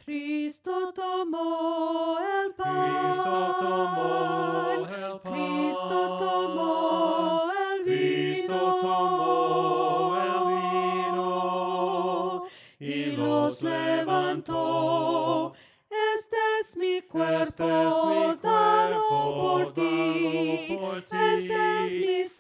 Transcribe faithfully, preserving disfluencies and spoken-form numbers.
Cristo tomó el pan, Cristo tomó el pan, Cristo tomó el vino, Cristo tomó el vino y los levantó. Este es mi cuerpo, Este es mi dado cuerpo por ti, dado por ti. este es mi